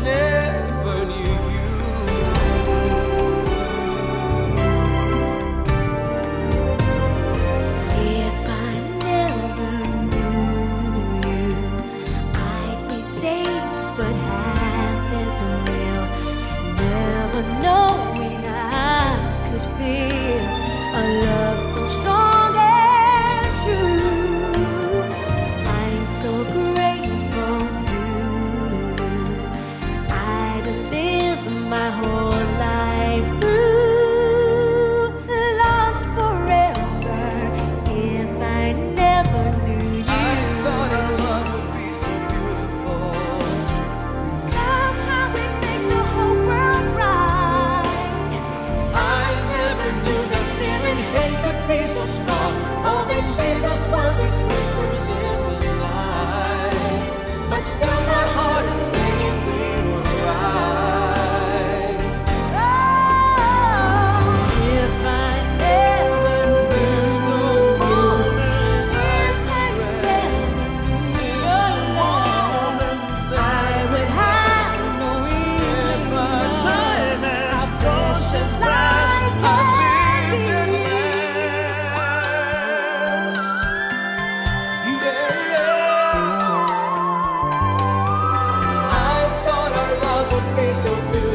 never knew you. If I never knew you, I'd be safe, but half as real. Never knowing I could feel a love so strong and true. I'm so grateful to you. I'd have lived my whole life through, lost forever if I never knew you. I thought our love would be so beautiful. Somehow we'd make the whole world right. I never knew that fear and hate could be so strong. All they made us were these whispers in the night. But still my heart is singing we were right. Oh, if I never There's no moment if I never knew your love, I would have no reason. time has Precious life can be. I thought our love would be so beautiful.